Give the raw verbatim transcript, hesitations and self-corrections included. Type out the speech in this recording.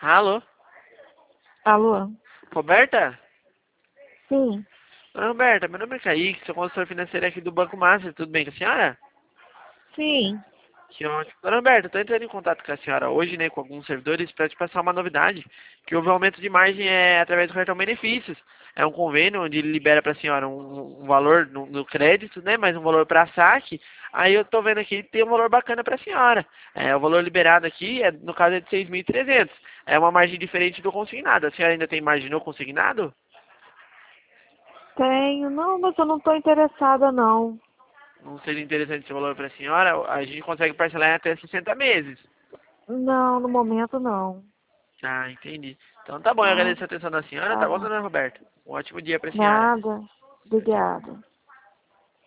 Alô? Alô? Roberta? Sim, Oi, Roberta, meu nome é Kaique, sou consultor financeiro aqui do Banco Master, tudo bem com a senhora? sim. Que ótimo. Dona Roberta, estou entrando em contato com a senhora hoje, né, com alguns servidores, para te passar uma novidade, que houve um aumento de margem é, através do cartão benefícios. É um convênio onde ele libera para a senhora um, um valor no, no crédito, né, mais um valor para saque. Aí eu estou vendo aqui que tem um valor bacana para a senhora. É, o valor liberado aqui, é, no caso, é de seis mil e trezentos. É uma margem diferente do consignado. A senhora ainda tem margem no consignado? Tenho. Não, mas eu não estou interessada, não. Não seria interessante esse valor para a senhora? A gente consegue parcelar em até sessenta meses. Não, no momento não. Ah, entendi. Então tá bom, eu Tá, agradeço a atenção da senhora, tá tá bom, bom. dona Roberta? Um ótimo dia pra senhora. Nada. Tchau, tchau. Obrigada.